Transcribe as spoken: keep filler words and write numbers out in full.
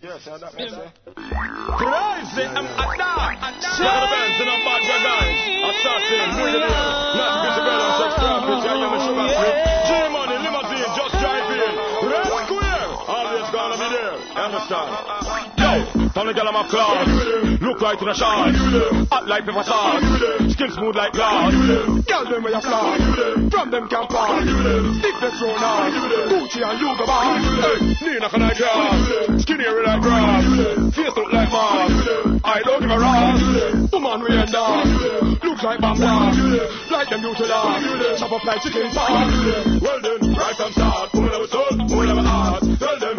Yes, yeah, that makes sense. Crazy, I'm a dog. Look at the bands and I'm bad guys. Assassin, bring it in. Not to get together, subscribe, bitch. I am a sugar strip. G-Money, limousine, just drive in. Red Square, always gonna be there. Understand? Yo, time to get on my class. Look right in the shot. Hot like pepper sauce. Skin smooth like glass. Girl, them where you fly. From them can pass. Stiffness thrown on. Gucci and Hugo Boss. Hey, Nina can I cross. Skinny like grass. Face look like Mars. I don't give a ras. Woman we end up. Looks like Bamba. Like them used to laugh. Chop up like chicken pot. Well then, right from start. Who never sold, who never asked. Tell them